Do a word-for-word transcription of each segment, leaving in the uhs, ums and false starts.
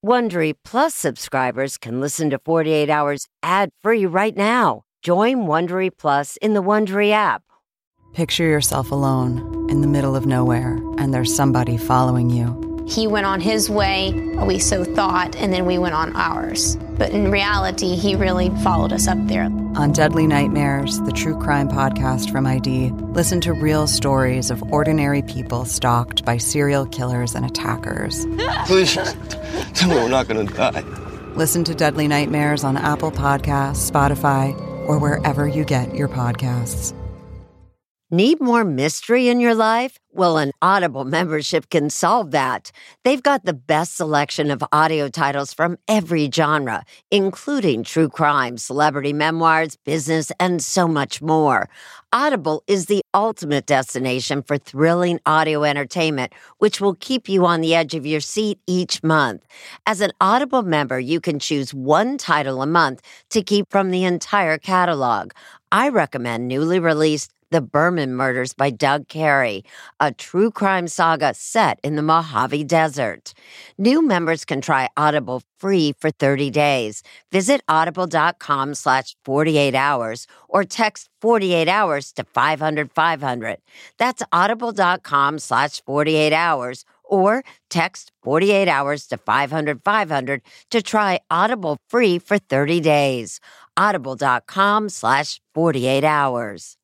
Wondery Plus subscribers can listen to forty-eight hours ad-free right now. Join Wondery Plus in the Wondery app. Picture yourself alone in the middle of nowhere, and there's somebody following you. He went on his way, we so thought, and then we went on ours. But in reality, he really followed us up there. On Deadly Nightmares, the true crime podcast from I D, listen to real stories of ordinary people stalked by serial killers and attackers. Please, tell me we're not going to die. Listen to Deadly Nightmares on Apple Podcasts, Spotify, or wherever you get your podcasts. Need more mystery in your life? Well, an Audible membership can solve that. They've got the best selection of audio titles from every genre, including true crime, celebrity memoirs, business, and so much more. Audible is the ultimate destination for thrilling audio entertainment, which will keep you on the edge of your seat each month. As an Audible member, you can choose one title a month to keep from the entire catalog. I recommend newly released The Berman Murders by Doug Carey, a true crime saga set in the Mojave Desert. New members can try Audible free for thirty days. Visit audible.com slash 48 hours or text forty-eight hours to five hundred five hundred. That's audible.com slash 48 hours or text forty-eight hours to five hundred five hundred to try Audible free for thirty days. Audible.com slash 48 hours.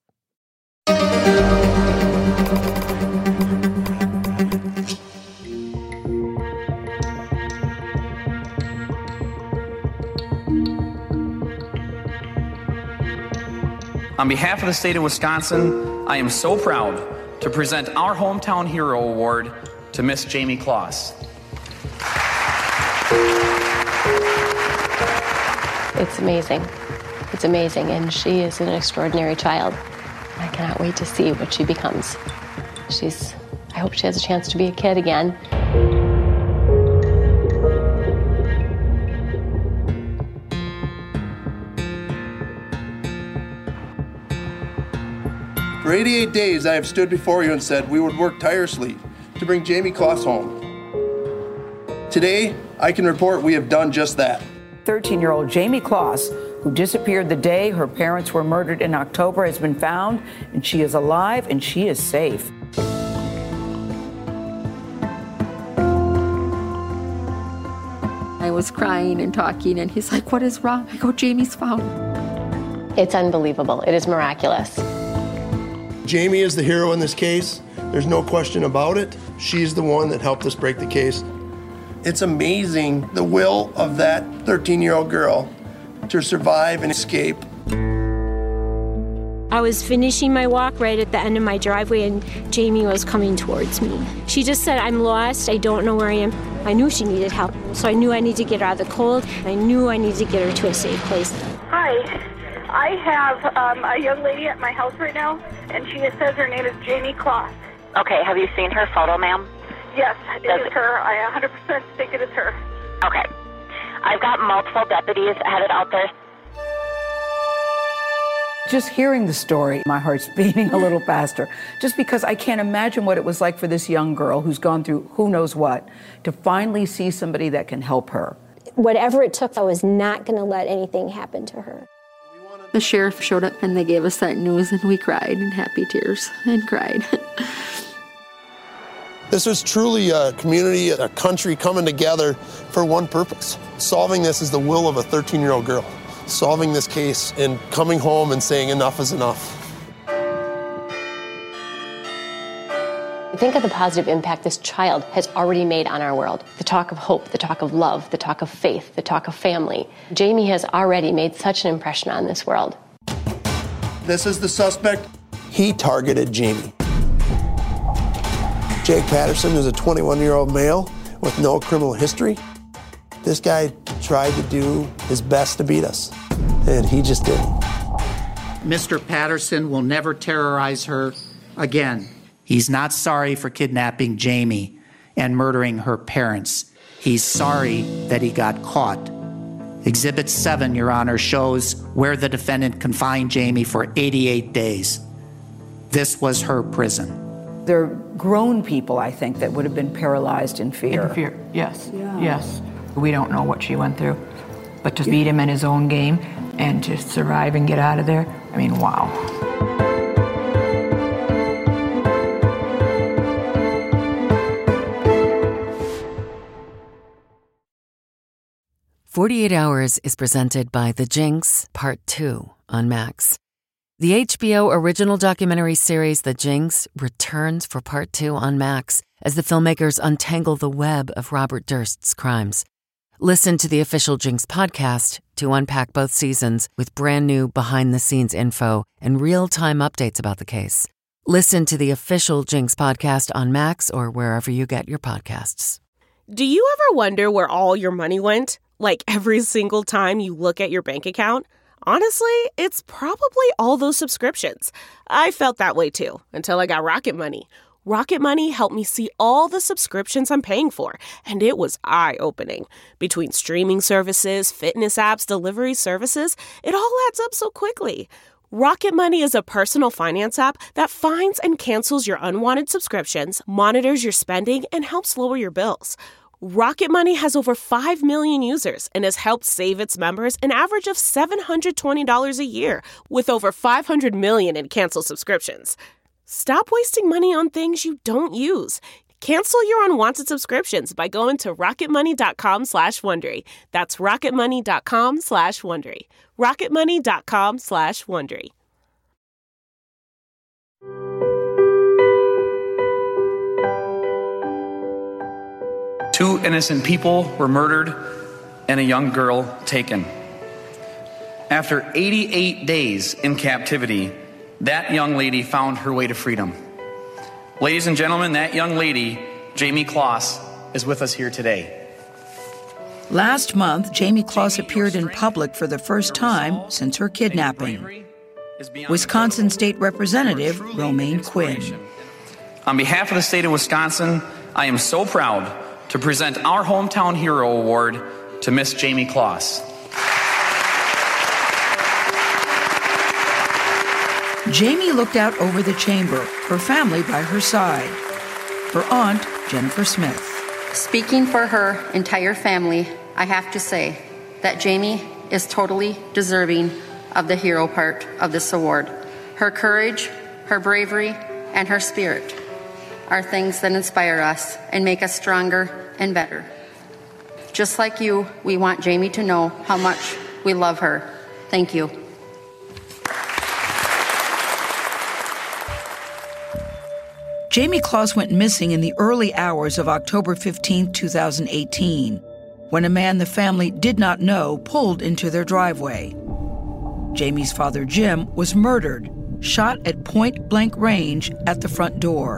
On behalf of the state of Wisconsin, I am so proud to present our Hometown Hero Award to Miss Jamie Kloss. It's amazing. It's amazing, and she is an extraordinary child. I cannot wait to see what she becomes. She's, I hope she has a chance to be a kid again. For eighty-eight days, I have stood before you and said we would work tirelessly to bring Jamie Kloss home. Today, I can report we have done just that. thirteen-year-old Jamie Kloss, who disappeared the day her parents were murdered in October, has been found, and she is alive and she is safe. I was crying and talking, and he's like, "What is wrong?" I go, "Jamie's found." It's unbelievable. It is miraculous. Jamie is the hero in this case. There's no question about it. She's the one that helped us break the case. It's amazing the will of that thirteen-year-old girl to survive and escape. I was finishing my walk right at the end of my driveway, and Jamie was coming towards me. She just said, "I'm lost. I don't know where I am." I knew she needed help, so I knew I needed to get her out of the cold. I knew I needed to get her to a safe place. Hi. I have um, a young lady at my house right now, and she says her name is Jamie Kloss. Okay, have you seen her photo, ma'am? Yes, it Does is it... her. I one hundred percent think it is her. Okay. I've got multiple deputies headed out there. Just hearing the story, my heart's beating a little faster, just because I can't imagine what it was like for this young girl who's gone through who knows what, to finally see somebody that can help her. Whatever it took, I was not going to let anything happen to her. The sheriff showed up, and they gave us that news, and we cried in happy tears and cried. This was truly a community, a country coming together for one purpose. Solving this is the will of a thirteen-year-old girl. Solving this case and coming home and saying enough is enough. Think of the positive impact this child has already made on our world. The talk of hope, the talk of love, the talk of faith, the talk of family. Jamie has already made such an impression on this world. This is the suspect. He targeted Jamie. Jake Patterson is a twenty-one-year-old male with no criminal history. This guy tried to do his best to beat us, and he just didn't. Mister Patterson will never terrorize her again. He's not sorry for kidnapping Jamie and murdering her parents. He's sorry that he got caught. Exhibit seven, Your Honor, shows where the defendant confined Jamie for eighty-eight days. This was her prison. They're grown people, I think, that would have been paralyzed in fear. In fear, yes, yeah. yes. We don't know what she went through, but to beat him in his own game and to survive and get out of there, I mean, wow. forty-eight hours is presented by The Jinx, Part two on Max. The H B O original documentary series The Jinx returns for Part two on Max as the filmmakers untangle the web of Robert Durst's crimes. Listen to the official Jinx podcast to unpack both seasons with brand new behind-the-scenes info and real-time updates about the case. Listen to the official Jinx podcast on Max or wherever you get your podcasts. Do you ever wonder where all your money went? Like every single time you look at your bank account? Honestly, it's probably all those subscriptions. I felt that way too, until I got Rocket Money. Rocket Money helped me see all the subscriptions I'm paying for, and it was eye-opening. Between streaming services, fitness apps, delivery services, it all adds up so quickly. Rocket Money is a personal finance app that finds and cancels your unwanted subscriptions, monitors your spending, and helps lower your bills. Rocket Money has over five million users and has helped save its members an average of seven hundred twenty dollars a year, with over five hundred million in canceled subscriptions. Stop wasting money on things you don't use. Cancel your unwanted subscriptions by going to rocketmoney.com slash Wondery. That's rocketmoney.com slash Wondery. rocketmoney.com slash Wondery. Two innocent people were murdered and a young girl taken. After eighty-eight days in captivity, that young lady found her way to freedom. Ladies and gentlemen, that young lady, Jamie Kloss, is with us here today. Last month, Jamie Kloss appeared in public for the first time since her kidnapping. Wisconsin State Representative Romaine Quinn. On behalf of the state of Wisconsin, I am so proud to present our Hometown Hero Award to Miss Jamie Kloss. Jamie looked out over the chamber, her family by her side. Her aunt, Jennifer Smith. Speaking for her entire family, I have to say that Jamie is totally deserving of the hero part of this award. Her courage, her bravery, and her spirit are things that inspire us and make us stronger and better. Just like you, we want Jamie to know how much we love her. Thank you. Jamie Kloss went missing in the early hours of October fifteenth, two thousand eighteen, when a man the family did not know pulled into their driveway. Jamie's father, Jim, was murdered, shot at point-blank range at the front door.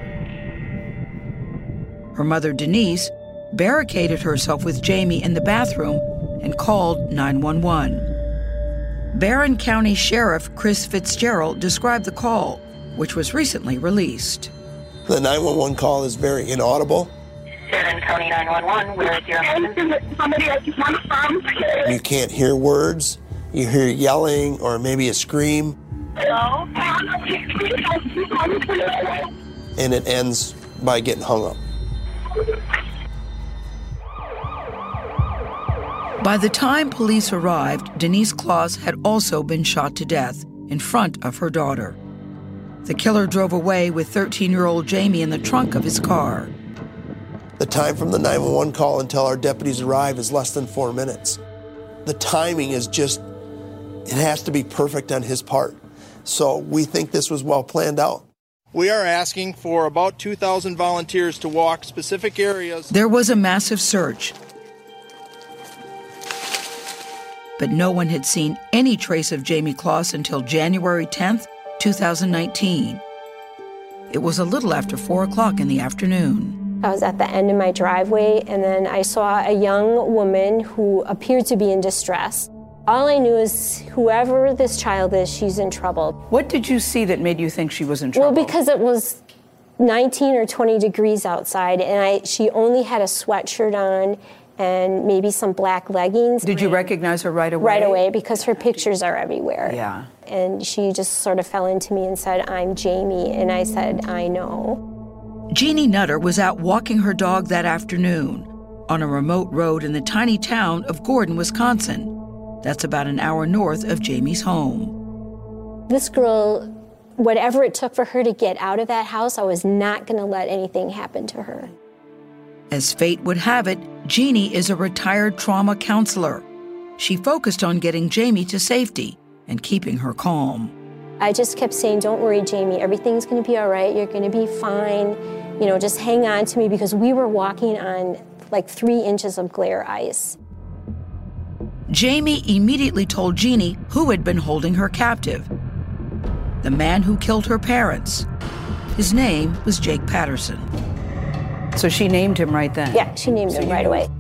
Her mother, Denise, barricaded herself with Jamie in the bathroom and called nine one one. Barron County Sheriff Chris Fitzgerald described the call, which was recently released. The nine one one call is very inaudible. Barron County nine one one, where is your husband? Somebody I just want from. You can't hear words. You hear yelling or maybe a scream. Hello? And it ends by getting hung up. By the time police arrived, Denise Kloss had also been shot to death in front of her daughter. The killer drove away with thirteen-year-old Jamie in the trunk of his car. The time from the nine one one call until our deputies arrive is less than four minutes. The timing is just, it has to be perfect on his part. So we think this was well planned out. We are asking for about two thousand volunteers to walk specific areas. There was a massive search, but no one had seen any trace of Jamie Kloss until January tenth, two thousand nineteen. It was a little after four o'clock in the afternoon. I was at the end of my driveway, and then I saw a young woman who appeared to be in distress. All I knew is whoever this child is, she's in trouble. What did you see that made you think she was in trouble? Well, because it was nineteen or twenty degrees outside, and I, she only had a sweatshirt on and maybe some black leggings. Did you recognize her right away? Right away, because her pictures are everywhere. Yeah. And she just sort of fell into me and said, "I'm Jamie," and I said, "I know." Jeannie Nutter was out walking her dog that afternoon on a remote road in the tiny town of Gordon, Wisconsin. That's about an hour north of Jamie's home. This girl, whatever it took for her to get out of that house, I was not going to let anything happen to her. As fate would have it, Jeannie is a retired trauma counselor. She focused on getting Jamie to safety and keeping her calm. I just kept saying, don't worry, Jamie, everything's going to be all right. You're going to be fine. You know, just hang on to me, because we were walking on like three inches of glare ice. Jamie immediately told Jeannie who had been holding her captive. The man who killed her parents. His name was Jake Patterson. So she named him right then? Yeah, she named so him right away.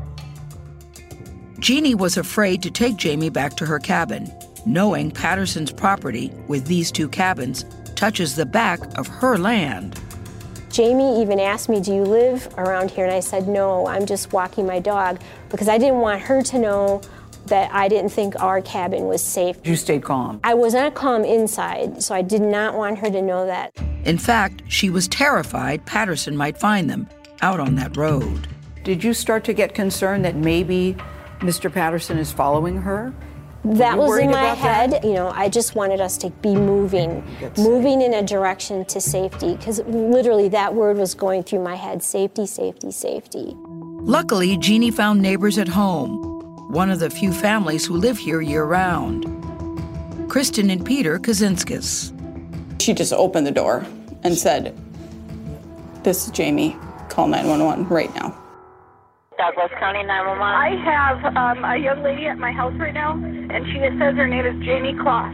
Jeannie was afraid to take Jamie back to her cabin, knowing Patterson's property with these two cabins touches the back of her land. Jamie even asked me, do you live around here? And I said, no, I'm just walking my dog, because I didn't want her to know that I didn't think our cabin was safe. You stayed calm. I was not calm inside, so I did not want her to know that. In fact, she was terrified Patterson might find them out on that road. Did you start to get concerned that maybe Mister Patterson is following her? That was in my head. That? You know, I just wanted us to be moving, moving in a direction to safety, because literally that word was going through my head, safety, safety, safety. Luckily, Jeannie found neighbors at home, one of the few families who live here year-round. Kristen and Peter Kazinskis. She just opened the door and said, this is Jamie, call nine one one right now. Douglas County nine one one. I have um, a young lady at my house right now, and she says her name is Jamie Kloss.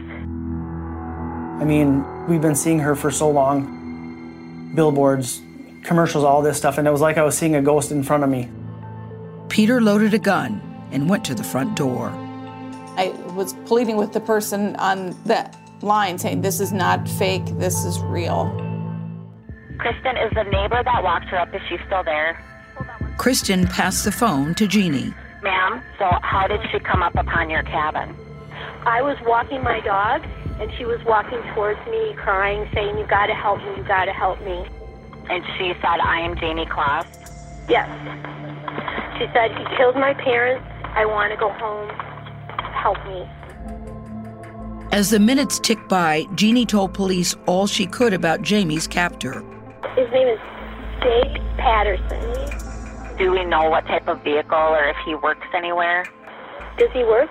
I mean, we've been seeing her for so long. Billboards, commercials, all this stuff, and it was like I was seeing a ghost in front of me. Peter loaded a gun and went to the front door. I was pleading with the person on that line saying, this is not fake, this is real. Kristen, is the neighbor that walked her up, is she still there? Kristen passed the phone to Jeannie. Ma'am, so how did she come up upon your cabin? I was walking my dog, and she was walking towards me, crying, saying, you gotta help me, you gotta help me. And she said, I am Jamie Kloss? Yes. She said, he killed my parents, I want to go home, help me. As the minutes ticked by, Jeannie told police all she could about Jamie's captor. His name is Jake Patterson. Do we know what type of vehicle or if he works anywhere? Does he work?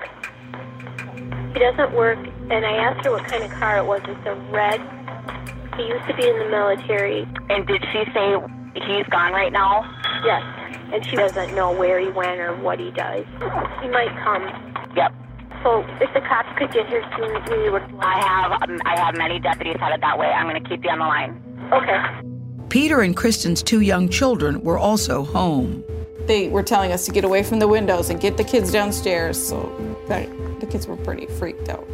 He doesn't work, and I asked her what kind of car it was. It's a red. He used to be in the military. And did she say he's gone right now? Yes, and she doesn't know where he went or what he does. He might come. Yep. So if the cops could get here soon, we would. I have um, I have many deputies headed that way. I'm going to keep you on the line. Okay. Peter and Kristen's two young children were also home. They were telling us to get away from the windows and get the kids downstairs, so that, the kids were pretty freaked out.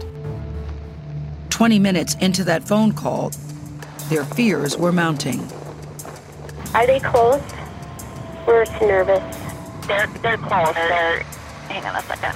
Twenty minutes into that phone call, their fears were mounting. Are they close? We're nervous. They're, they're close. They're, hang on a second.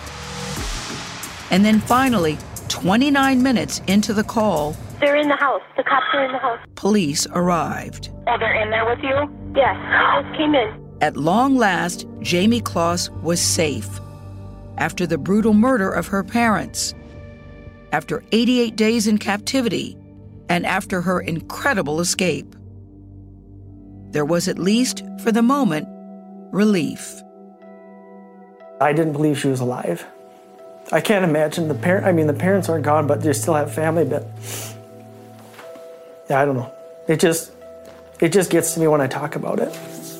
And then finally, twenty-nine minutes into the call, they're in the house. The cops are in the house. Police arrived. Oh, they're in there with you? Yes, they just came in. At long last, Jamie Kloss was safe after the brutal murder of her parents, after eighty-eight days in captivity, and after her incredible escape. There was, at least for the moment, relief. I didn't believe she was alive. I can't imagine the parent. I mean, the parents aren't gone, but they still have family. But yeah, I don't know. It just, it just gets to me when I talk about it.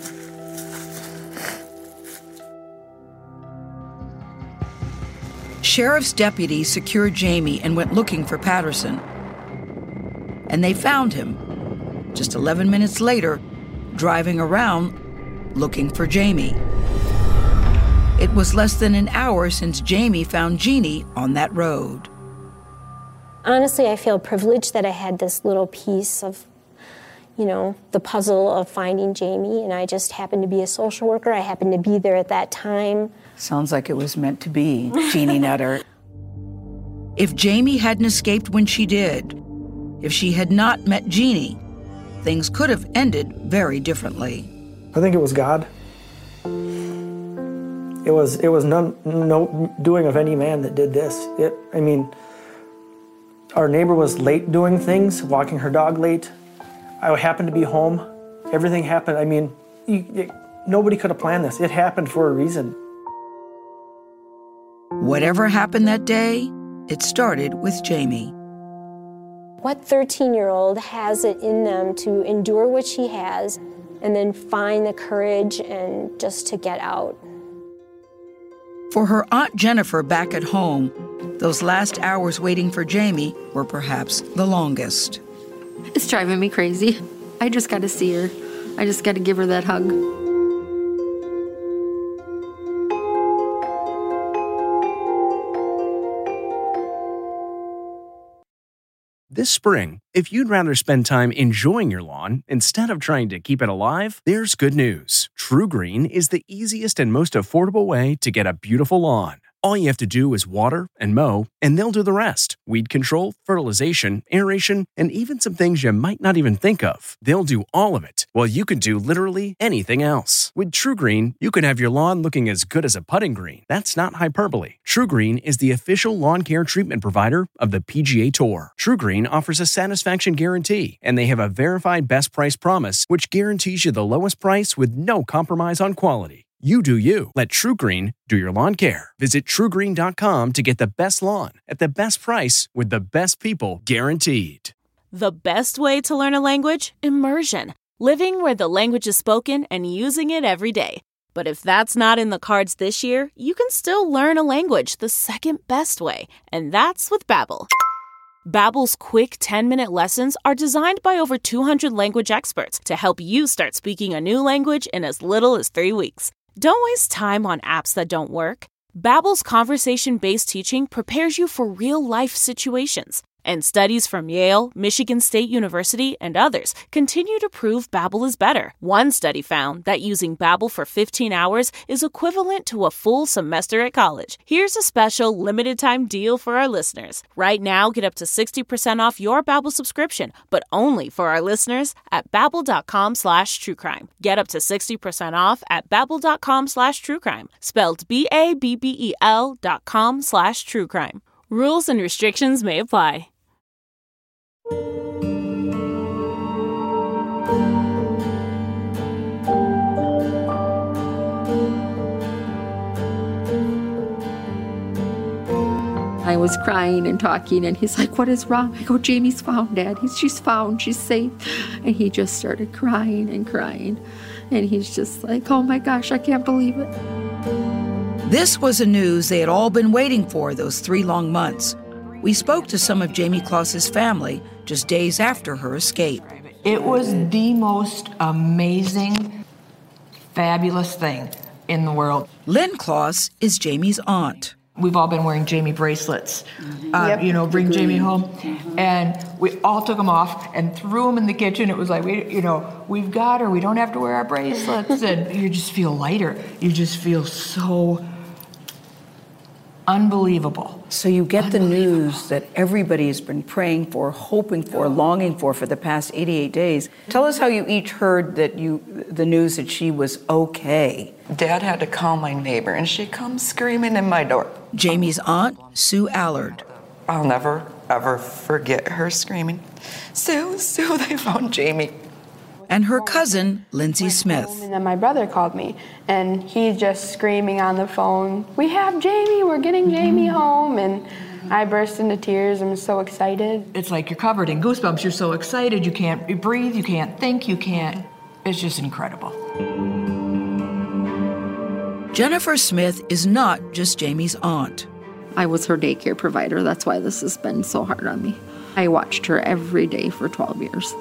Sheriff's deputies secured Jamie and went looking for Patterson. And they found him, just eleven minutes later, driving around looking for Jamie. It was less than an hour since Jamie found Jeannie on that road. Honestly, I feel privileged that I had this little piece of, you know, the puzzle of finding Jamie, and I just happened to be a social worker. I happened to be there at that time. Sounds like it was meant to be, Jeannie Nutter. If Jamie hadn't escaped when she did, if she had not met Jeannie, things could have ended very differently. I think it was God. It was it was none, no doing of any man that did this. It, I mean, our neighbor was late doing things, walking her dog late. I happened to be home. Everything happened. I mean, you, it, nobody could have planned this. It happened for a reason. Whatever happened that day, it started with Jamie. What thirteen-year-old has it in them to endure what she has and then find the courage and just to get out? For her Aunt Jennifer back at home, those last hours waiting for Jamie were perhaps the longest. It's driving me crazy. I just got to see her. I just got to give her that hug. This spring, if you'd rather spend time enjoying your lawn instead of trying to keep it alive, there's good news. TruGreen is the easiest and most affordable way to get a beautiful lawn. All you have to do is water and mow, and they'll do the rest. Weed control, fertilization, aeration, and even some things you might not even think of. They'll do all of it, while you can do literally anything else. With TruGreen, you can have your lawn looking as good as a putting green. That's not hyperbole. TruGreen is the official lawn care treatment provider of the P G A Tour. TruGreen offers a satisfaction guarantee, and they have a verified best price promise, which guarantees you the lowest price with no compromise on quality. You do you. Let TruGreen do your lawn care. Visit True Green dot com to get the best lawn at the best price with the best people guaranteed. The best way to learn a language? Immersion. Living where the language is spoken and using it every day. But if that's not in the cards this year, you can still learn a language the second best way, and that's with Babbel. Babbel's quick ten-minute lessons are designed by over two hundred language experts to help you start speaking a new language in as little as three weeks. Don't waste time on apps that don't work. Babbel's conversation-based teaching prepares you for real-life situations. And studies from Yale, Michigan State University, and others continue to prove Babbel is better. One study found that using Babbel for fifteen hours is equivalent to a full semester at college. Here's a special limited-time deal for our listeners. Right now, get up to sixty percent off your Babbel subscription, but only for our listeners at babbel.com slash truecrime. Get up to sixty percent off at babbel.com slash truecrime. Spelled B A B B E L dot com slash truecrime. Rules and restrictions may apply. I was crying and talking, and he's like, what is wrong? I go, Jamie's found, Dad. He's, she's found. She's safe. And he just started crying and crying. And he's just like, oh, my gosh, I can't believe it. This was the news they had all been waiting for those three long months. We spoke to some of Jamie Kloss's family just days after her escape. It was the most amazing, fabulous thing in the world. Lynn Kloss is Jamie's aunt. We've all been wearing Jamie bracelets, mm-hmm. uh, yep. you know, bring Jamie home. Mm-hmm. And we all took them off and threw them in the kitchen. It was like, we, you know, we've got her. We don't have to wear our bracelets. And you just feel lighter. You just feel so unbelievable. So you get the news that everybody has been praying for, hoping for, longing for for the past eighty-eight days. Tell us how you each heard that you, the news that she was okay. Dad had to call my neighbor, and she comes screaming in my door. Jamie's aunt, Sue Allard. I'll never, ever forget her screaming, Sue, Sue, they found Jamie. And her cousin, Lindsay Smith. And then my brother called me, and he's just screaming on the phone, we have Jamie, we're getting Jamie home. And I burst into tears. I'm so excited. It's like you're covered in goosebumps. You're so excited. You can't breathe. You can't think. You can't. It's just incredible. Jennifer Smith is not just Jamie's aunt. I was her daycare provider. That's why this has been so hard on me. I watched her every day for twelve years.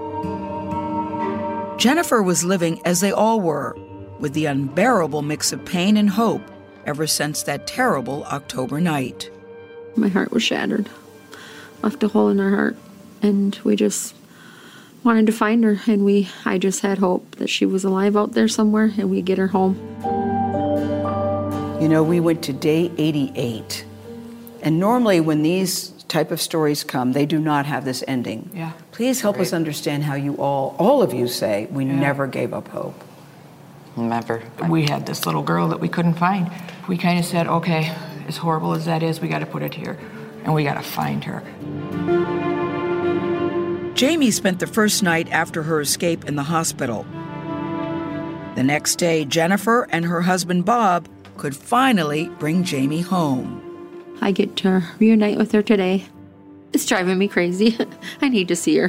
Jennifer was living as they all were, with the unbearable mix of pain and hope ever since that terrible October night. My heart was shattered, left a hole in our heart, and we just wanted to find her, and we I just had hope that she was alive out there somewhere and we'd get her home. You know, we went to day eighty-eight, and normally when these type of stories come, they do not have this ending. Yeah. Please help Right. us understand how you all, all of you say, we Yeah. never gave up hope. Never. We had this little girl that we couldn't find. We kind of said, okay, as horrible as that is, we got to put it here, and we got to find her. Jamie spent the first night after her escape in the hospital. The next day, Jennifer and her husband Bob could finally bring Jamie home. I get to reunite with her today. It's driving me crazy. I need to see her.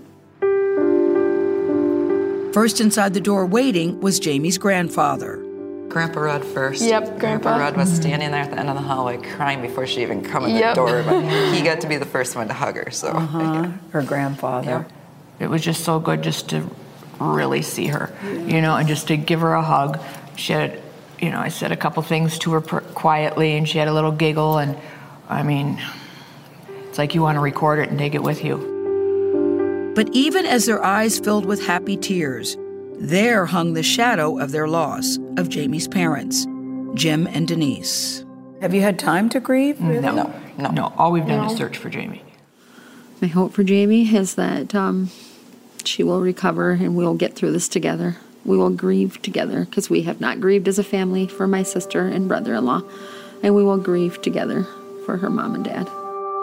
First inside the door waiting was Jamie's grandfather. Grandpa Rudd first. Yep, Grandpa. Grandpa Rudd was standing there at the end of the hallway crying before she even come in Yep. the door. But he got to be the first one to hug her. So Uh-huh. Her grandfather. Yep. It was just so good just to really see her, you know, and just to give her a hug. She had, you know, I said a couple things to her pr- quietly, and she had a little giggle, and I mean, it's like you want to record it and take it with you. But even as their eyes filled with happy tears, there hung the shadow of their loss of Jamie's parents, Jim and Denise. Have you had time to grieve? Really? No, no, no, no. All we've done No. is search for Jamie. My hope for Jamie is that um, she will recover and we'll get through this together. We will grieve together because we have not grieved as a family for my sister and brother-in-law, and we will grieve together for her mom and dad.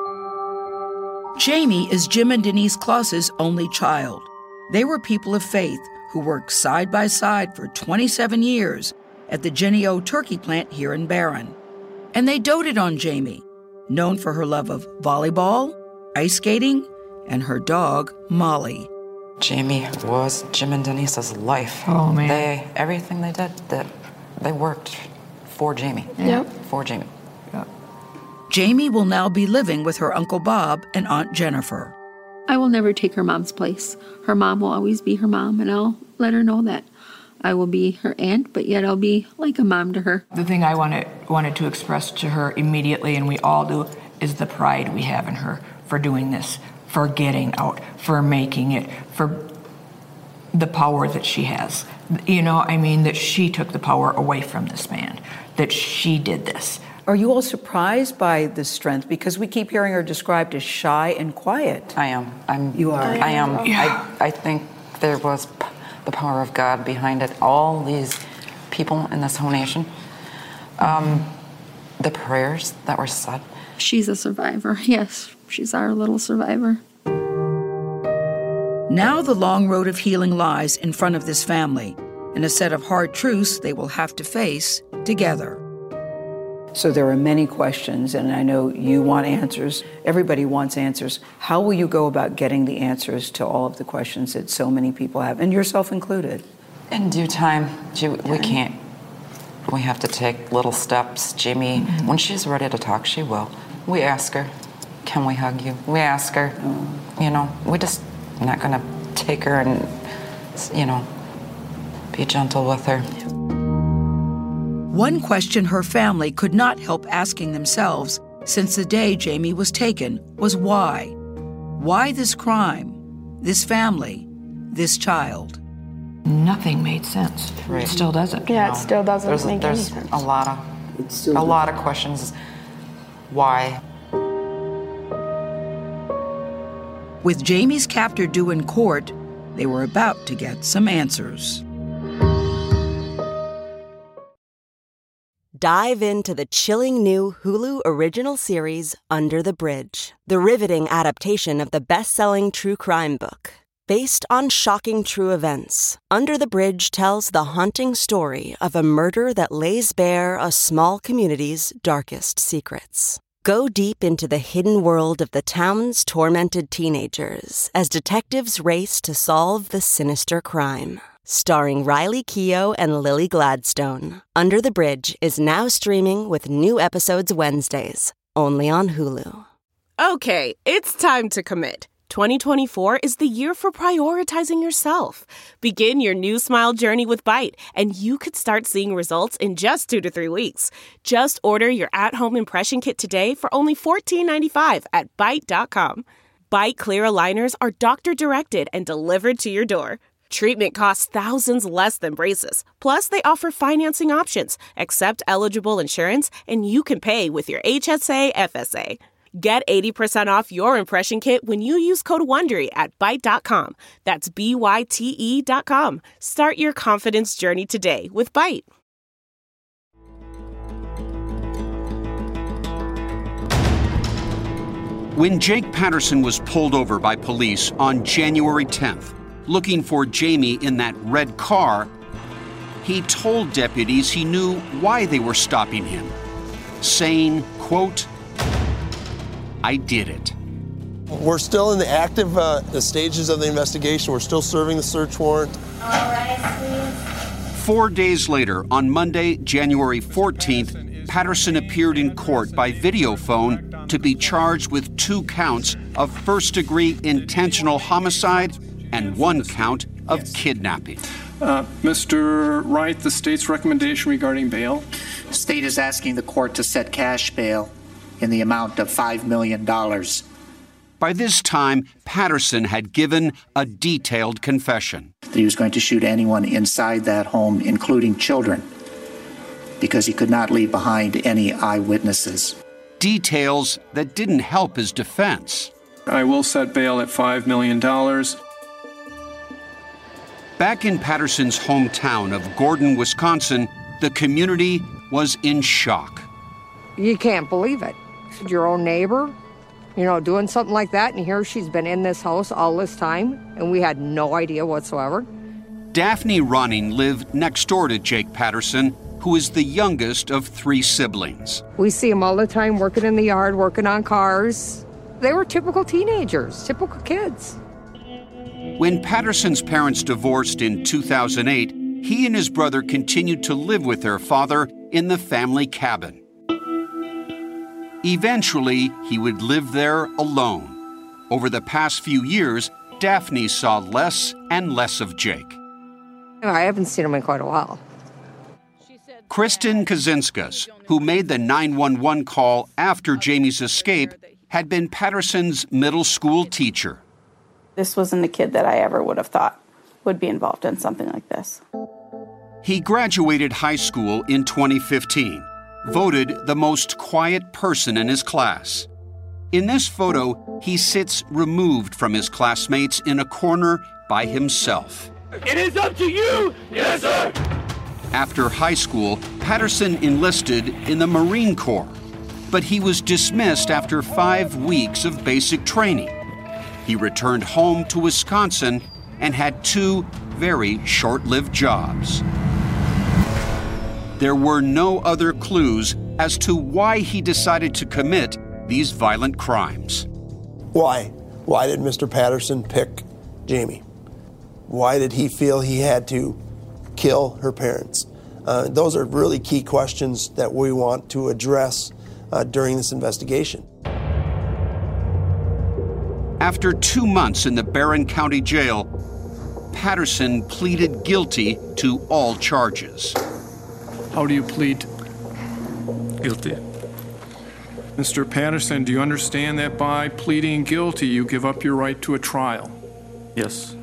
Jamie is Jim and Denise Claus's only child. They were people of faith who worked side by side for twenty-seven years at the Jennie-O turkey plant here in Barron. And they doted on Jamie, known for her love of volleyball, ice skating, and her dog, Molly. Jamie was Jim and Denise's life. Oh, man. They, everything they did, that they worked for Jamie. Yep. For Jamie. Jamie will now be living with her Uncle Bob and Aunt Jennifer. I will never take her mom's place. Her mom will always be her mom, and I'll let her know that I will be her aunt, but yet I'll be like a mom to her. The thing I wanted, wanted to express to her immediately, and we all do, is the pride we have in her for doing this, for getting out, for making it, for the power that she has. You know, I mean, that she took the power away from this man, that she did this. Are you all surprised by this strength? Because we keep hearing her described as shy and quiet. I am. I'm. You are. I am. Yeah. I, I think there was p- the power of God behind it. All these people in this whole nation, um, the prayers that were said. She's a survivor. Yes, she's our little survivor. Now the long road of healing lies in front of this family, and a set of hard truths they will have to face together. So there are many questions, and I know you want answers. Everybody wants answers. How will you go about getting the answers to all of the questions that so many people have, and yourself included? In due time, we can't. We have to take little steps. Jamie, mm-hmm. when she's ready to talk, she will. We ask her, can we hug you? We ask her, mm. you know, we just not going to take her and, you know, be gentle with her. One question her family could not help asking themselves since the day Jamie was taken was why? Why this crime, this family, this child? Nothing made sense. Right. It still doesn't. Yeah, No. it still doesn't there's, make there's any sense. a lot of It's still a lot of questions. Why? With Jamie's captor due in court, they were about to get some answers. Dive into the chilling new Hulu original series, Under the Bridge, the riveting adaptation of the best-selling true crime book. Based on shocking true events, Under the Bridge tells the haunting story of a murder that lays bare a small community's darkest secrets. Go deep into the hidden world of the town's tormented teenagers as detectives race to solve the sinister crime. Starring Riley Keough and Lily Gladstone, Under the Bridge is now streaming with new episodes Wednesdays, only on Hulu. Okay, it's time to commit. twenty twenty-four is the year for prioritizing yourself. Begin your new smile journey with Byte, and you could start seeing results in just two to three weeks. Just order your at-home impression kit today for only fourteen ninety-five at Byte dot com. Byte Clear aligners are doctor-directed and delivered to your door. Treatment costs thousands less than braces. Plus, they offer financing options, accept eligible insurance, and you can pay with your H S A F S A. Get eighty percent off your impression kit when you use code WONDERY at Byte dot com. That's B Y T E dot com. Start your confidence journey today with Byte. When Jake Patterson was pulled over by police on January tenth, looking for Jamie in that red car, he told deputies he knew why they were stopping him, saying, quote, "I did it." We're still in the active uh, the stages of the investigation. We're still serving the search warrant. All right, please. Four days later, on Monday, January fourteenth, Patterson appeared in court by video phone to be charged with two counts of first-degree intentional homicide and one count of kidnapping. Uh, Mister Wright, the state's recommendation regarding bail? The state is asking the court to set cash bail in the amount of five million dollars. By this time, Patterson had given a detailed confession. He was going to shoot anyone inside that home, including children, because he could not leave behind any eyewitnesses. Details that didn't help his defense. I will set bail at five million dollars. Back in Patterson's hometown of Gordon, Wisconsin, the community was in shock. You can't believe it. Your own neighbor, you know, doing something like that, and here she's been in this house all this time, and we had no idea whatsoever. Daphne Ronning lived next door to Jake Patterson, who is the youngest of three siblings. We see them all the time working in the yard, working on cars. They were typical teenagers, typical kids. When Patterson's parents divorced in two thousand eight, he and his brother continued to live with their father in the family cabin. Eventually, he would live there alone. Over the past few years, Daphne saw less and less of Jake. I haven't seen him in quite a while. Kristen Kazinskas, who made the nine one one call after Jamie's escape, had been Patterson's middle school teacher. This wasn't a kid that I ever would have thought would be involved in something like this. He graduated high school in twenty fifteen, voted the most quiet person in his class. In this photo, he sits removed from his classmates in a corner by himself. It is up to you! Yes, sir! After high school, Patterson enlisted in the Marine Corps, but he was dismissed after five weeks of basic training. He returned home to Wisconsin and had two very short-lived jobs. There were no other clues as to why he decided to commit these violent crimes. Why? Why did Mister Patterson pick Jamie? Why did he feel he had to kill her parents? Uh, those are really key questions that we want to address uh, during this investigation. After two months in the Barron County Jail, Patterson pleaded guilty to all charges. How do you plead? Guilty. Mister Patterson, do you understand that by pleading guilty, you give up your right to a trial? Yes.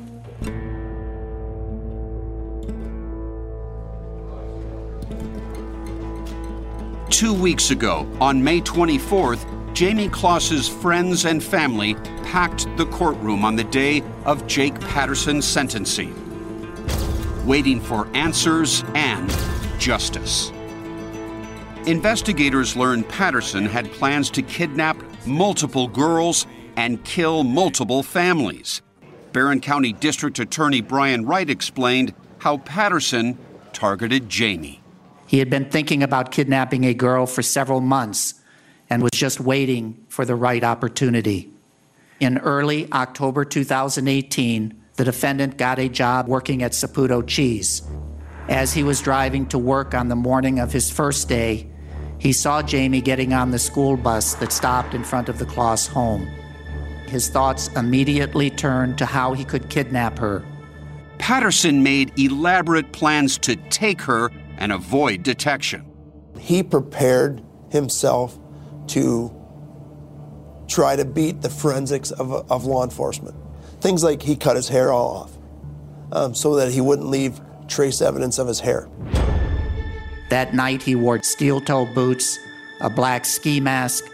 Two weeks ago, on May twenty-fourth, Jamie Kloss's friends and family packed the courtroom on the day of Jake Patterson's sentencing, waiting for answers and justice. Investigators learned Patterson had plans to kidnap multiple girls and kill multiple families. Barron County District Attorney Brian Wright explained how Patterson targeted Jamie. He had been thinking about kidnapping a girl for several months and was just waiting for the right opportunity. In early October two thousand eighteen, the defendant got a job working at Saputo Cheese. As he was driving to work on the morning of his first day, he saw Jamie getting on the school bus that stopped in front of the Kloss home. His thoughts immediately turned to how he could kidnap her. Patterson made elaborate plans to take her and avoid detection. He prepared himself to try to beat the forensics of, of law enforcement. Things like he cut his hair all off um, so that he wouldn't leave trace evidence of his hair. That night he wore steel-toe boots, a black ski mask,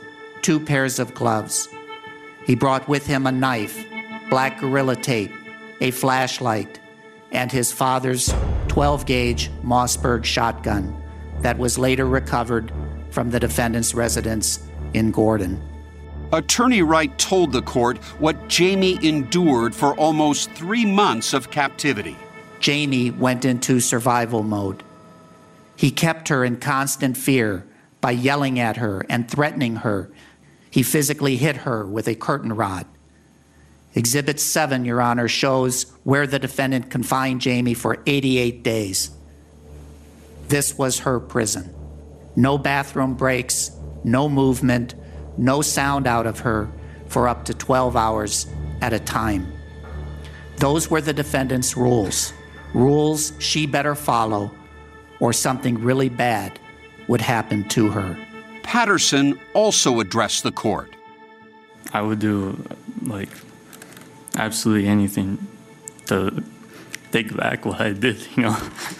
two pairs of gloves. He brought with him a knife, black Gorilla Tape, a flashlight, and his father's twelve gauge Mossberg shotgun that was later recovered from the defendant's residence in Gordon. Attorney Wright told the court what Jamie endured for almost three months of captivity. Jamie went into survival mode. He kept her in constant fear by yelling at her and threatening her. He physically hit her with a curtain rod. Exhibit seven, Your Honor, shows where the defendant confined Jamie for eighty-eight days. This was her prison. No bathroom breaks, no movement, no sound out of her for up to twelve hours at a time. Those were the defendant's rules, rules she better follow, or something really bad would happen to her. Patterson also addressed the court. I would do, like, absolutely anything to take back what I did, you know.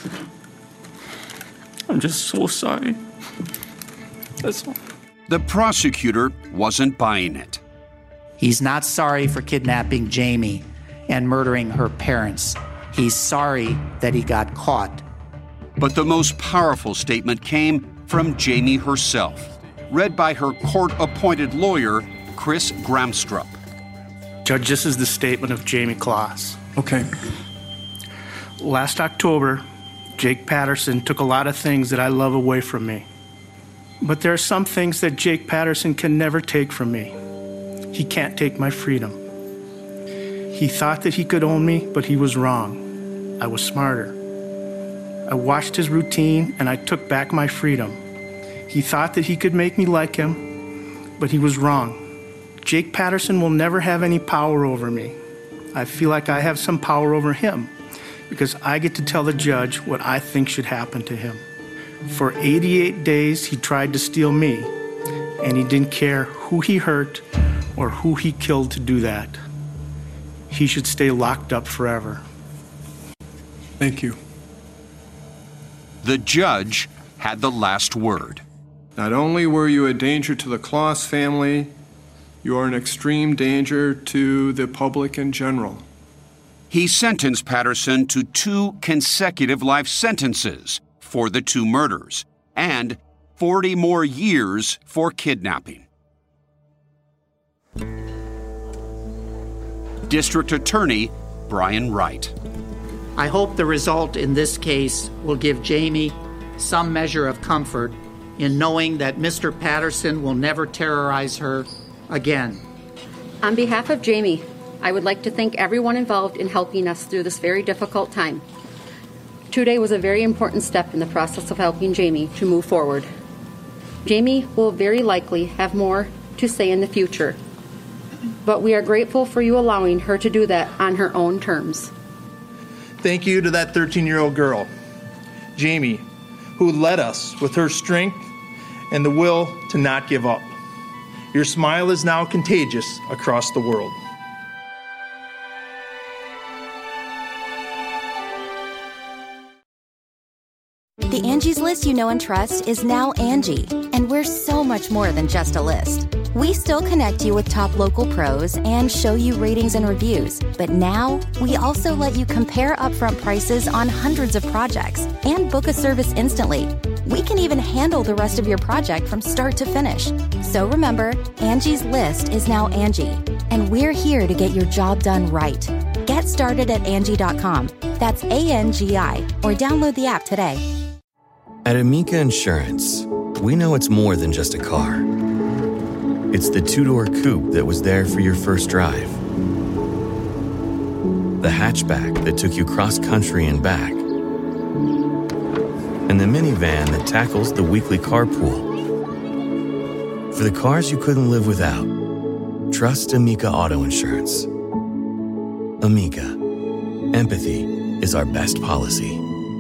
I'm just so sorry. That's all. The prosecutor wasn't buying it. He's not sorry for kidnapping Jamie and murdering her parents. He's sorry that he got caught. But the most powerful statement came from Jamie herself, read by her court-appointed lawyer, Chris Gramstrup. Judge, this is the statement of Jamie Kloss. Okay. Last October, Jake Patterson took a lot of things that I love away from me. But there are some things that Jake Patterson can never take from me. He can't take my freedom. He thought that he could own me, but he was wrong. I was smarter. I watched his routine and I took back my freedom. He thought that he could make me like him, but he was wrong. Jake Patterson will never have any power over me. I feel like I have some power over him because I get to tell the judge what I think should happen to him. For eighty-eight days, he tried to steal me, and he didn't care who he hurt or who he killed to do that. He should stay locked up forever. Thank you. The judge had the last word. Not only were you a danger to the Kloss family, you are an extreme danger to the public in general. He sentenced Patterson to two consecutive life sentences for the two murders and forty more years for kidnapping. District Attorney Brian Wright. I hope the result in this case will give Jamie some measure of comfort in knowing that Mister Patterson will never terrorize her again. On behalf of Jamie, I would like to thank everyone involved in helping us through this very difficult time. Today was a very important step in the process of helping Jamie to move forward. Jamie will very likely have more to say in the future, but we are grateful for you allowing her to do that on her own terms. Thank you to that thirteen-year-old girl, Jamie, who led us with her strength and the will to not give up. Your smile is now contagious across the world. The Angie's List you know and trust is now Angie, and we're so much more than just a list. We still connect you with top local pros and show you ratings and reviews, but now we also let you compare upfront prices on hundreds of projects and book a service instantly. We can even handle the rest of your project from start to finish. So remember, Angie's List is now Angie, and we're here to get your job done right. Get started at Angie dot com. That's A N G I, or download the app today. At Amica Insurance, we know it's more than just a car. It's the two-door coupe that was there for your first drive, the hatchback that took you cross-country and back, and the minivan that tackles the weekly carpool. For the cars you couldn't live without, trust Amica Auto Insurance. Amica. Empathy is our best policy.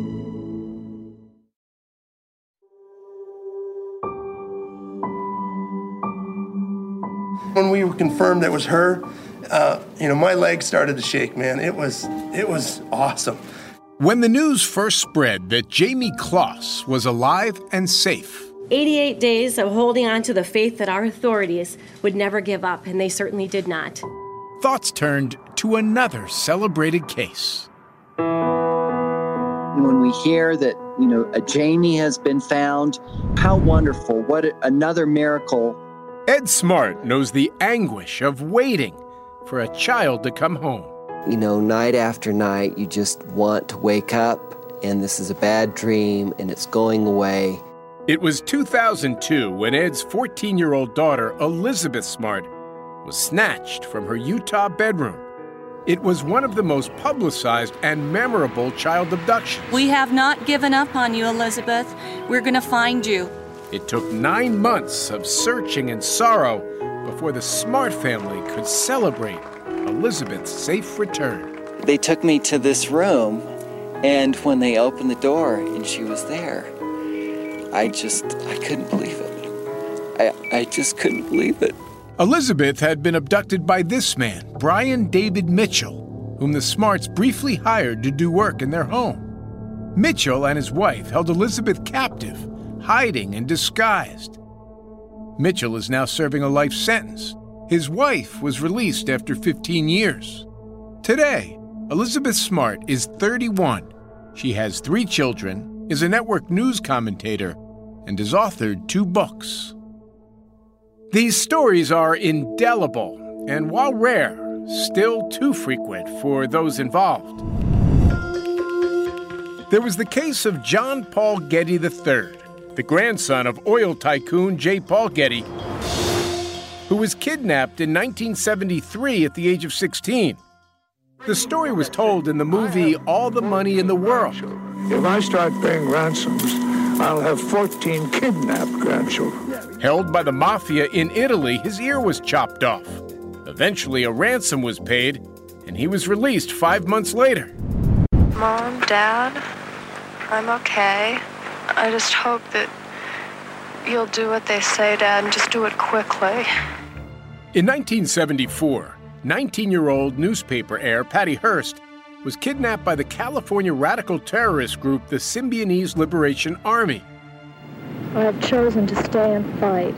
When we were confirmed that it was her, uh, you know, my legs started to shake, man. It was, it was awesome. When the news first spread that Jamie Kloss was alive and safe, eighty-eight days of holding on to the faith that our authorities would never give up, and they certainly did not. Thoughts turned to another celebrated case. When we hear that, you know, a Jamie has been found, how wonderful, what a, another miracle. Ed Smart knows the anguish of waiting for a child to come home. You know, night after night, you just want to wake up, and this is a bad dream, and it's going away. It was two thousand two when Ed's fourteen-year-old daughter, Elizabeth Smart, was snatched from her Utah bedroom. It was one of the most publicized and memorable child abductions. We have not given up on you, Elizabeth. We're going to find you. It took nine months of searching and sorrow before the Smart family could celebrate Elizabeth's safe return. They took me to this room, and when they opened the door and she was there, I just, I couldn't believe it. I, I just couldn't believe it. Elizabeth had been abducted by this man, Brian David Mitchell, whom the Smarts briefly hired to do work in their home. Mitchell and his wife held Elizabeth captive, hiding and disguised. Mitchell is now serving a life sentence. His wife was released after fifteen years. Today, Elizabeth Smart is thirty-one. She has three children, is a network news commentator, and has authored two books. These stories are indelible, and while rare, still too frequent for those involved. There was the case of John Paul Getty the third, the grandson of oil tycoon J. Paul Getty, who was kidnapped in nineteen seventy-three at the age of sixteen. The story was told in the movie All the Money in the World. If I start paying ransoms, I'll have fourteen kidnapped grandchildren. Held by the mafia in Italy, his ear was chopped off. Eventually, a ransom was paid, and he was released five months later. Mom, Dad, I'm okay. I just hope that you'll do what they say, Dad, and just do it quickly. In nineteen seventy-four, nineteen-year-old newspaper heir Patty Hearst was kidnapped by the California radical terrorist group the Symbionese Liberation Army. I have chosen to stay and fight.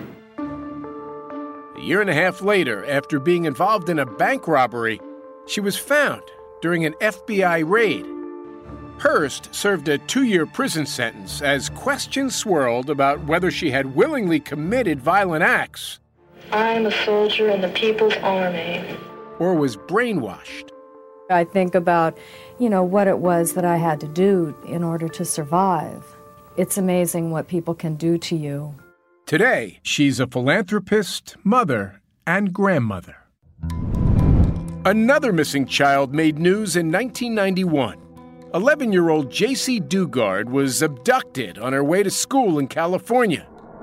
A year and a half later, after being involved in a bank robbery, she was found during an F B I raid. Hearst served a two-year prison sentence as questions swirled about whether she had willingly committed violent acts. I'm a soldier in the People's Army. Or was brainwashed. I think about, you know, what it was that I had to do in order to survive. It's amazing what people can do to you. Today, she's a philanthropist, mother, and grandmother. Another missing child made news in nineteen ninety-one. eleven-year-old J C Dugard was abducted on her way to school in California.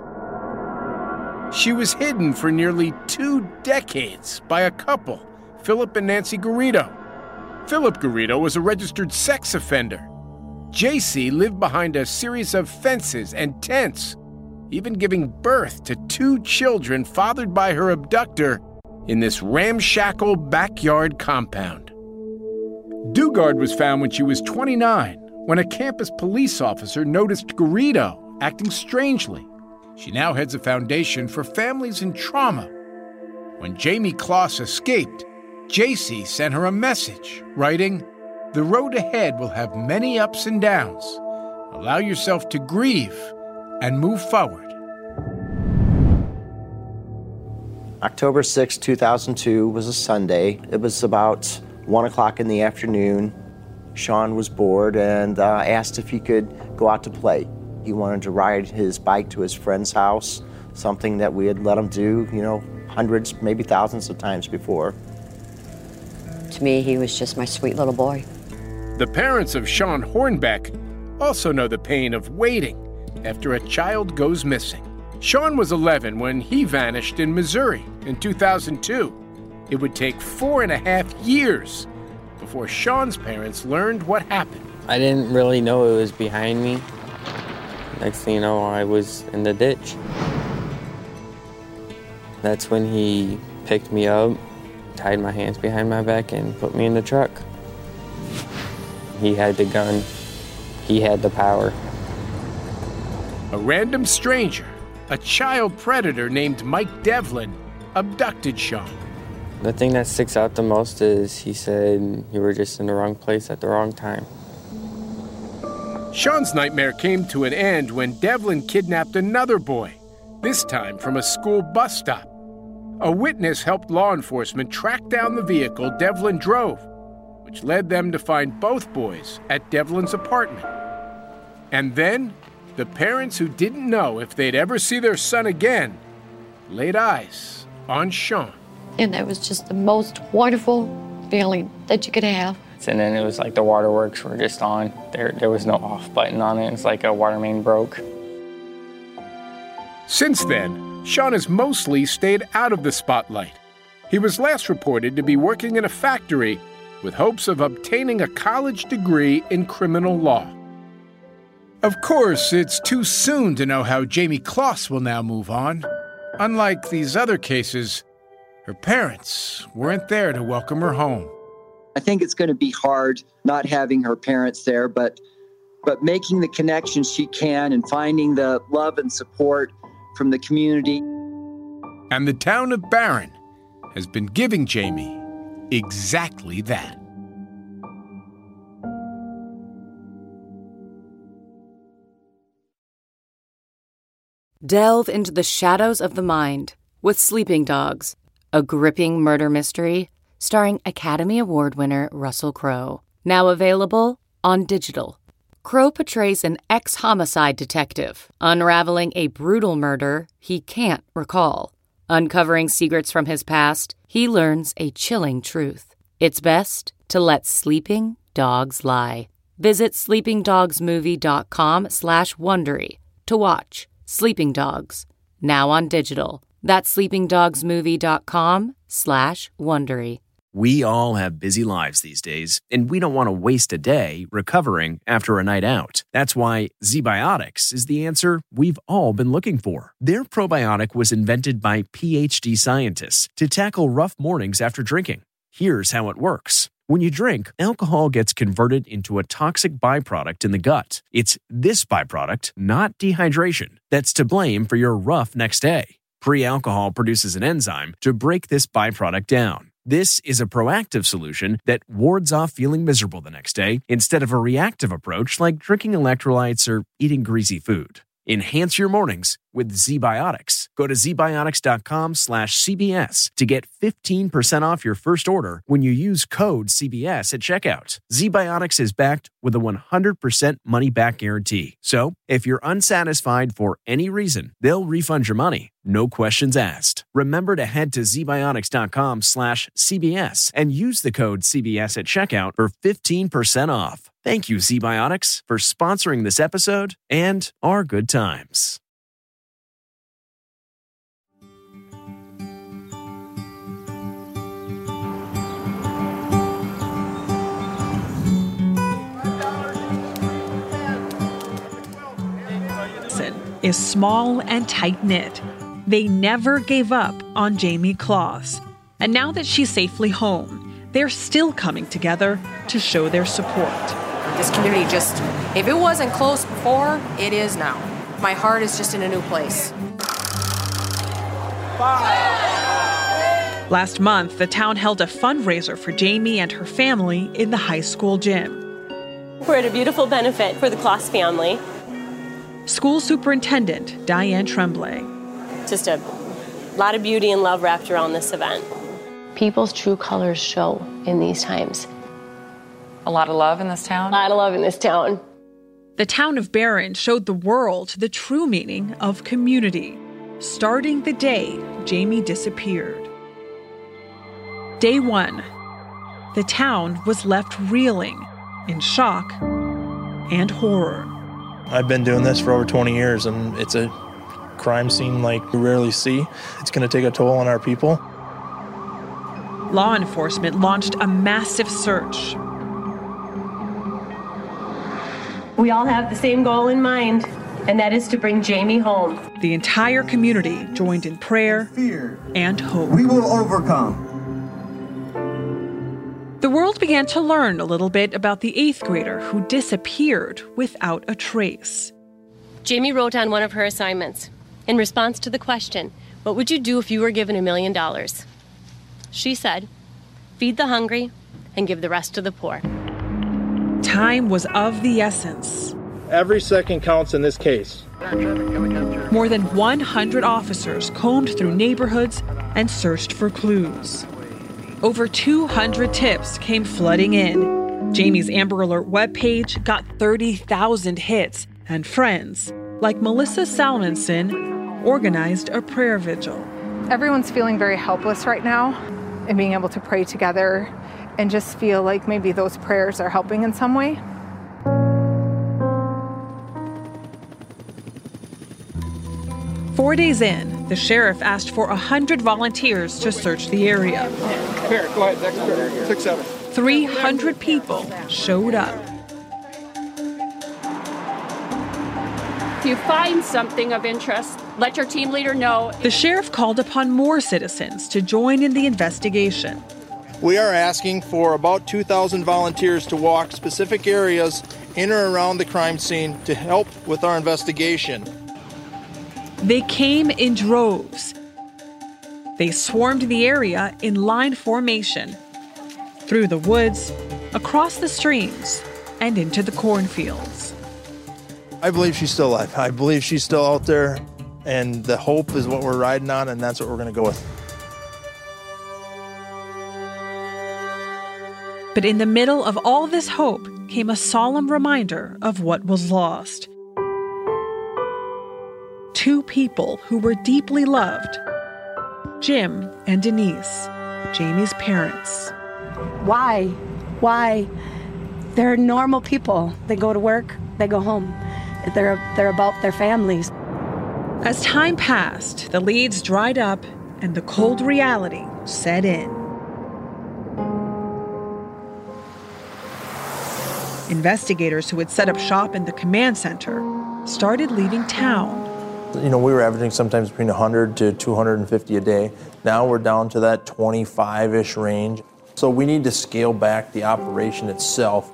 She was hidden for nearly two decades by a couple, Philip and Nancy Garrido. Philip Garrido was a registered sex offender. J C lived behind a series of fences and tents, even giving birth to two children fathered by her abductor in this ramshackle backyard compound. Dugard was found when she was twenty-nine, when a campus police officer noticed Garrido acting strangely. She now heads a foundation for families in trauma. When Jamie Kloss escaped, J C sent her a message, writing, "The road ahead will have many ups and downs. Allow yourself to grieve and move forward." October sixth, two thousand two was a Sunday. It was about one o'clock in the afternoon. Sean was bored and uh, asked if he could go out to play. He wanted to ride his bike to his friend's house, something that we had let him do, you know, hundreds, maybe thousands of times before. To me, he was just my sweet little boy. The parents of Sean Hornbeck also know the pain of waiting after a child goes missing. Sean was eleven when he vanished in Missouri in two thousand two. It would take four and a half years before Sean's parents learned what happened. I didn't really know it was behind me. Next thing you know, I was in the ditch. That's when he picked me up, tied my hands behind my back, and put me in the truck. He had the gun. He had the power. A random stranger a child predator named Mike Devlin abducted Sean. The thing that sticks out the most is he said you were just in the wrong place at the wrong time. Sean's nightmare came to an end when Devlin kidnapped another boy, this time from a school bus stop. A witness helped law enforcement track down the vehicle Devlin drove, which led them to find both boys at Devlin's apartment. And then, the parents who didn't know if they'd ever see their son again laid eyes on Sean. And that was just the most wonderful feeling that you could have. And then it was like the waterworks were just on. There, there was no off button on it. It's like a water main broke. Since then, Sean has mostly stayed out of the spotlight. He was last reported to be working in a factory with hopes of obtaining a college degree in criminal law. Of course, it's too soon to know how Jamie Kloss will now move on. Unlike these other cases, her parents weren't there to welcome her home. I think it's going to be hard not having her parents there, but but making the connections she can and finding the love and support from the community. And the town of Barron has been giving Jamie exactly that. Delve into the shadows of the mind with Sleeping Dogs, a gripping murder mystery starring Academy Award winner Russell Crowe. Now available on digital. Crowe portrays an ex-homicide detective unraveling a brutal murder he can't recall. Uncovering secrets from his past, he learns a chilling truth. It's best to let sleeping dogs lie. Visit sleepingdogsmovie.com slash Wondery to watch Sleeping Dogs, now on digital. That's sleepingdogsmovie.com slash Wondery. We all have busy lives these days, and we don't want to waste a day recovering after a night out. That's why ZBiotics is the answer we've all been looking for. Their probiotic was invented by P H D scientists to tackle rough mornings after drinking. Here's how it works. When you drink, alcohol gets converted into a toxic byproduct in the gut. It's this byproduct, not dehydration, that's to blame for your rough next day. Pre-alcohol produces an enzyme to break this byproduct down. This is a proactive solution that wards off feeling miserable the next day instead of a reactive approach like drinking electrolytes or eating greasy food. Enhance your mornings with ZBiotics. Go to zbiotics.com slash CBS to get fifteen percent off your first order when you use code C B S at checkout. ZBiotics is backed with a one hundred percent money-back guarantee. So, if you're unsatisfied for any reason, they'll refund your money. No questions asked. Remember to head to zbiotics.com slash CBS and use the code C B S at checkout for fifteen percent off. Thank you, ZBiotics, for sponsoring this episode and our good times. Is small and tight-knit. They never gave up on Jamie Kloss. And now that she's safely home, they're still coming together to show their support. This community just, if it wasn't close before, it is now. My heart is just in a new place. Last month, the town held a fundraiser for Jamie and her family in the high school gym. We're at a beautiful benefit for the Kloss family. School Superintendent Diane Tremblay. Just a lot of beauty and love wrapped around this event. People's true colors show in these times. A lot of love in this town? A lot of love in this town. The town of Barron showed the world the true meaning of community, starting the day Jamie disappeared. Day one, the town was left reeling in shock and horror. I've been doing this for over twenty years, and it's a crime scene like we rarely see. It's going to take a toll on our people. Law enforcement launched a massive search. We all have the same goal in mind, and that is to bring Jamie home. The entire community joined in prayer and hope. We will overcome. The world began to learn a little bit about the eighth grader who disappeared without a trace. Jamie wrote on one of her assignments, In response to the question, what would you do if you were given a million dollars? She said, feed the hungry and give the rest to the poor. Time was of the essence. Every second counts in this case. More than one hundred officers combed through neighborhoods and searched for clues. Over two hundred tips came flooding in. Jamie's Amber Alert webpage got thirty thousand hits, and friends, like Melissa Salmonson, organized a prayer vigil. Everyone's feeling very helpless right now, and being able to pray together and just feel like maybe those prayers are helping in some way. Four days in, the sheriff asked for one hundred volunteers to search the area. Here, go ahead, next pair. Six, seven. three hundred people showed up. If you find something of interest, let your team leader know. The sheriff called upon more citizens to join in the investigation. We are asking for about two thousand volunteers to walk specific areas in or around the crime scene to help with our investigation. They came in droves. They swarmed the area in line formation, through the woods, across the streams, and into the cornfields. I believe she's still alive. I believe she's still out there, and the hope is what we're riding on, and that's what we're going to go with. But in the middle of all this hope came a solemn reminder of what was lost. Two people who were deeply loved, Jim and Denise, Jamie's parents. Why? Why? They're normal people. They go to work, they go home. They're, they're about their families. As time passed, the leads dried up and the cold reality set in. Investigators who had set up shop in the command center started leaving town. You know, we were averaging sometimes between one hundred to two hundred fifty a day. Now we're down to that twenty-five-ish range. So we need to scale back the operation itself.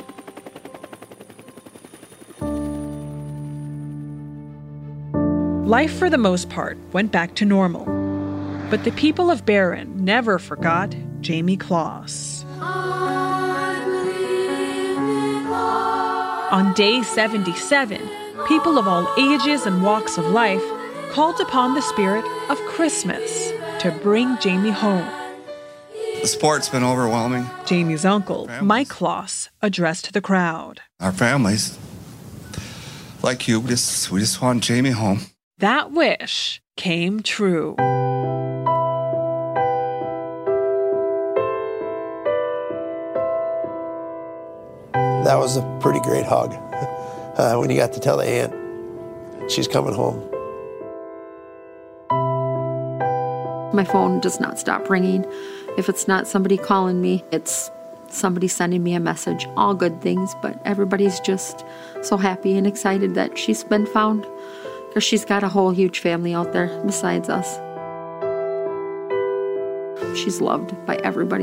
Life, for the most part, went back to normal. But the people of Barron never forgot Jamie Closs. On day seventy-seven, people of all ages and walks of life called upon the spirit of Christmas to bring Jamie home. The support's been overwhelming. Jamie's uncle, Mike Closs, addressed the crowd. Our families, like you, we just, we just want Jamie home. That wish came true. That was a pretty great hug uh, when you got to tell the aunt she's coming home. My phone does not stop ringing. If it's not somebody calling me, it's somebody sending me a message. All good things, but everybody's just so happy and excited that she's been found, because she's got a whole huge family out there besides us. She's loved by everybody.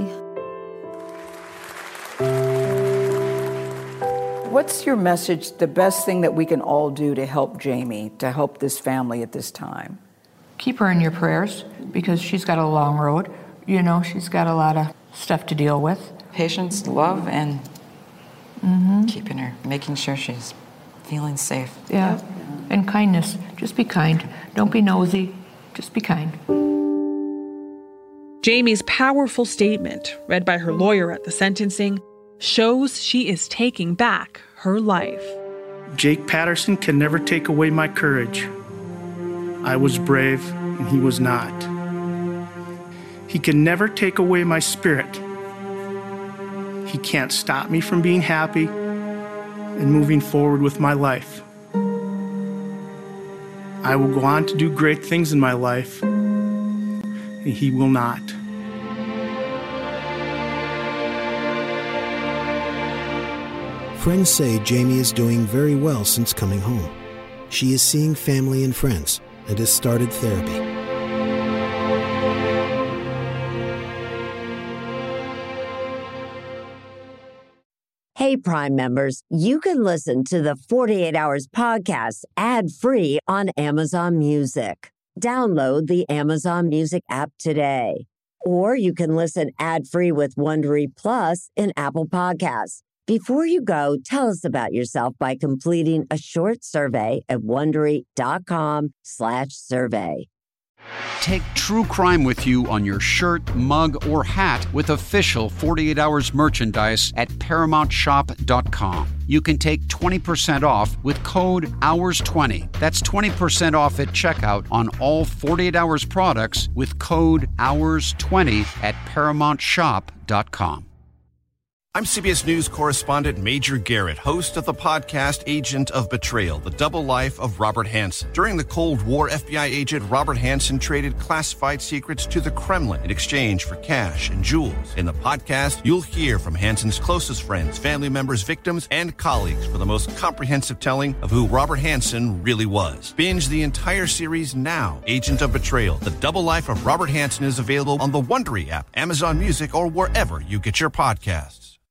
What's your message, the best thing that we can all do to help Jamie, to help this family at this time? Keep her in your prayers, because she's got a long road. You know, she's got a lot of stuff to deal with. Patience, love, and Mm-hmm. keeping her, making sure she's feeling safe. Yeah. And kindness. Just be kind. Don't be nosy. Just be kind. Jamie's powerful statement, read by her lawyer at the sentencing, shows she is taking back her life. Jake Patterson can never take away my courage. I was brave, and he was not. He can never take away my spirit. He can't stop me from being happy and moving forward with my life. I will go on to do great things in my life, and he will not. Friends say Jamie is doing very well since coming home. She is seeing family and friends and has started therapy. Hey Hey, Prime members, you can listen to the forty-eight Hours podcast ad-free on Amazon Music. Download the Amazon Music app today. Or you can listen ad-free with Wondery Plus in Apple Podcasts. Before you go, tell us about yourself by completing a short survey at Wondery.com slash survey. Take true crime with you on your shirt, mug, or hat with official forty-eight Hours merchandise at Paramount Shop dot com. You can take twenty percent off with code hours twenty. That's twenty percent off at checkout on all forty-eight Hours products with code hours twenty at Paramount Shop dot com. I'm C B S News correspondent Major Garrett, host of the podcast Agent of Betrayal, The Double Life of Robert Hanssen. During the Cold War, F B I agent Robert Hanssen traded classified secrets to the Kremlin in exchange for cash and jewels. In the podcast, you'll hear from Hanssen's closest friends, family members, victims, and colleagues for the most comprehensive telling of who Robert Hanssen really was. Binge the entire series now. Agent of Betrayal, The Double Life of Robert Hanssen is available on the Wondery app, Amazon Music, or wherever you get your podcasts.